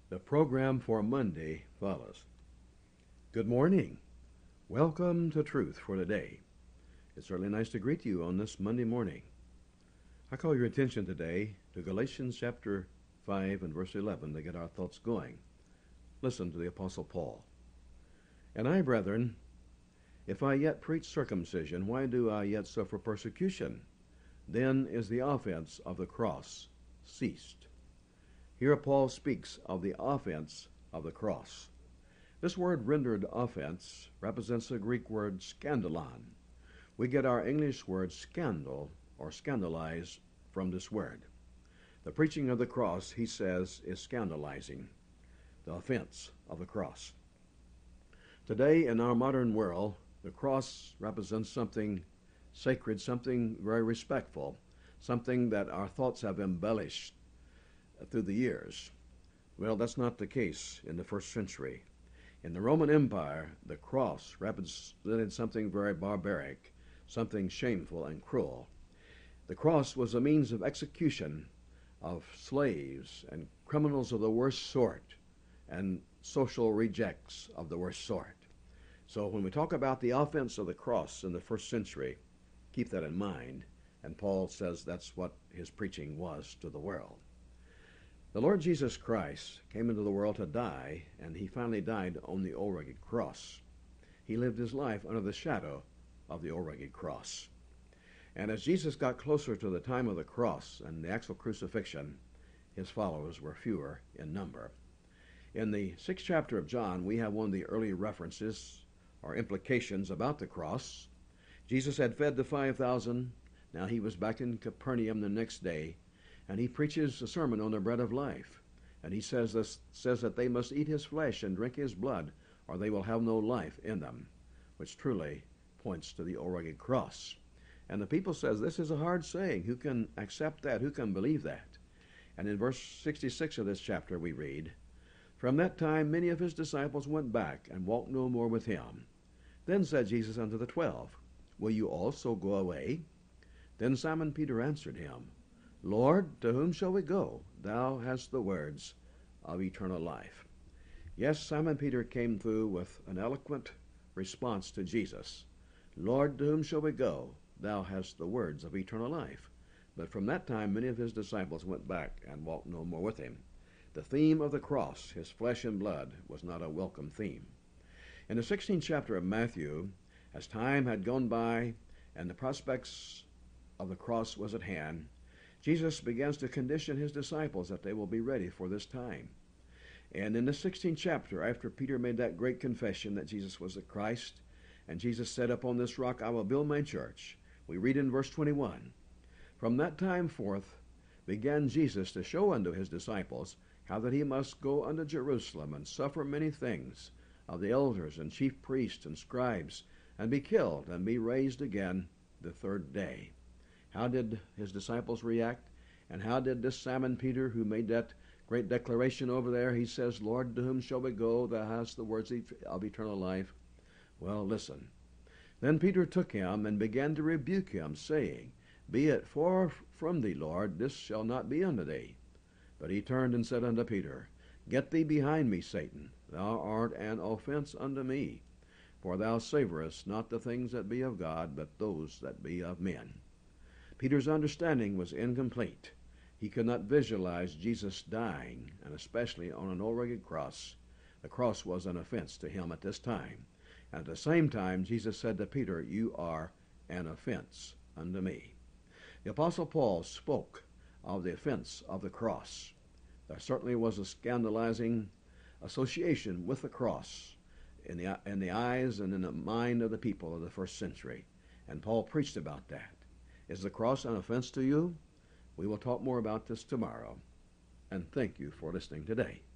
The program for Monday follows. Good morning. Welcome to Truth for Today. It's certainly nice to greet you on this Monday morning. I call your attention today to Galatians chapter 5 and verse 11 to get our thoughts going. Listen to the Apostle Paul. And I, brethren, if I yet preach circumcision, why do I yet suffer persecution? Then is the offense of the cross ceased. Here Paul speaks of the offense of the cross. This word rendered offense represents the Greek word scandalon. We get our English word scandal or scandalize from this word. The preaching of the cross, he says, is scandalizing, the offense of the cross. Today in our modern world, the cross represents something sacred, something very respectful, something that our thoughts have embellished through the years. Well, that's not the case in the first century. In the Roman Empire, the cross represented something very barbaric, something shameful and cruel. The cross was a means of execution of slaves and criminals of the worst sort and social rejects of the worst sort. So when we talk about the offense of the cross in the first century, keep that in mind. And Paul says that's what his preaching was to the world. The Lord Jesus Christ came into the world to die, and he finally died on the old rugged cross. He lived his life under the shadow of the old rugged cross. And as Jesus got closer to the time of the cross and the actual crucifixion, his followers were fewer in number. In the 6th chapter of John, we have one of the early references or implications about the cross. Jesus had fed the 5,000. Now he was back in Capernaum the next day, and he preaches a sermon on the bread of life. And he says that they must eat his flesh and drink his blood, or they will have no life in them, which truly points to the old rugged cross. And the people says, this is a hard saying. Who can accept that? Who can believe that? And in verse 66 of this chapter we read, From that time many of his disciples went back and walked no more with him. Then said Jesus unto the 12, Will you also go away? Then Simon Peter answered him, Lord, to whom shall we go? Thou hast the words of eternal life. Yes, Simon Peter came through with an eloquent response to Jesus. Lord, to whom shall we go? Thou hast the words of eternal life. But from that time many of his disciples went back and walked no more with him. The theme of the cross, his flesh and blood, was not a welcome theme. In the 16th chapter of Matthew, as time had gone by and the prospects of the cross was at hand, Jesus begins to condition his disciples that they will be ready for this time. And in the 16th chapter, after Peter made that great confession that Jesus was the Christ, and Jesus said, Upon this rock I will build my church, we read in verse 21, From that time forth began Jesus to show unto his disciples how that he must go unto Jerusalem and suffer many things of the elders and chief priests and scribes, and be killed and be raised again the third day. How did his disciples react? And how did this Simon Peter, who made that great declaration over there, he says, Lord, to whom shall we go? Thou hast the words of eternal life. Well, listen. Then Peter took him and began to rebuke him, saying, Be it far from thee, Lord, this shall not be unto thee. But he turned and said unto Peter, Get thee behind me, Satan. Thou art an offense unto me. For thou savorest not the things that be of God, but those that be of men. Peter's understanding was incomplete. He could not visualize Jesus dying, and especially on an old rugged cross. The cross was an offense to him at this time. And at the same time, Jesus said to Peter, You are an offense unto me. The Apostle Paul spoke of the offense of the cross. There certainly was a scandalizing association with the cross in the eyes and in the mind of the people of the first century. And Paul preached about that. Is the cross an offense to you? We will talk more about this tomorrow. And thank you for listening today.